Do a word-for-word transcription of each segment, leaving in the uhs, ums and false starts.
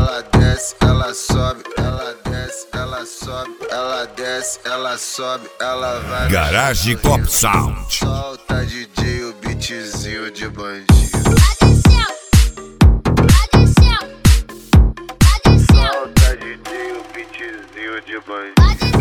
ela desce, ela sobe, ela desce, ela sobe, ela desce, ela sobe, ela vai. Garage Cop Sound. Solta D J o beatzinho de bandido. Solta D J o beatzinho de bandido.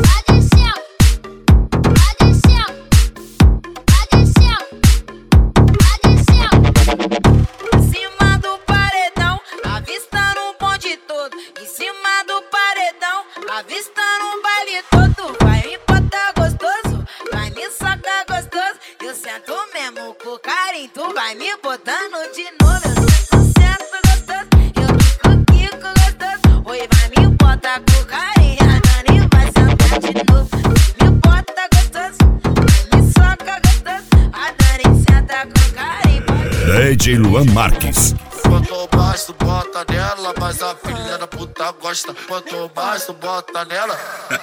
Avistando um baile todo, vai me botar gostoso, vai me socar gostoso. Eu sento mesmo com carinho, tu vai me botando de novo. Eu sento gostoso, eu fico quico gostoso. Oi, vai me botar com carinho, a Dani vai sentar de novo. Me bota gostoso, vai me soca gostoso. A Dani senta com carinho. D J Luan Marques. Quanto mais tu bota nela, mas a filha da puta gosta. Quanto mais tu bota nela.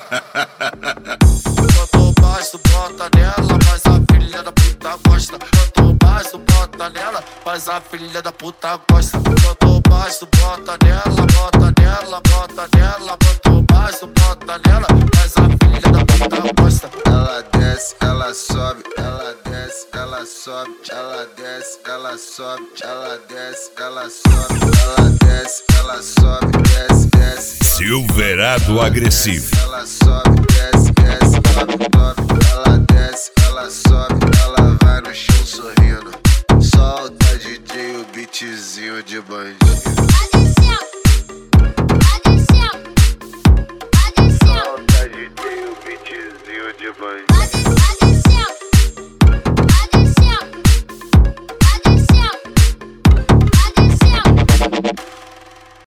Quanto mais tu bota nela, mas a filha da puta gosta. Quanto mais tu bota nela, mas a filha da puta gosta. Quanto mais tu bota nela, bota nela, bota nela. Quanto mais tu bota nela, mas a filha da puta gosta. Ela desce, ela sobe, ela desce, ela sobe, ela desce, ela sobe, ela desce, ela sobe, ela desce, ela sobe, desce, desce. Silverado agressivo. Ela sobe, desce, desce, sobe, sobe, ela desce, ela sobe, ela vai no chão sorrindo. Solta D J o beatzinho de bandido.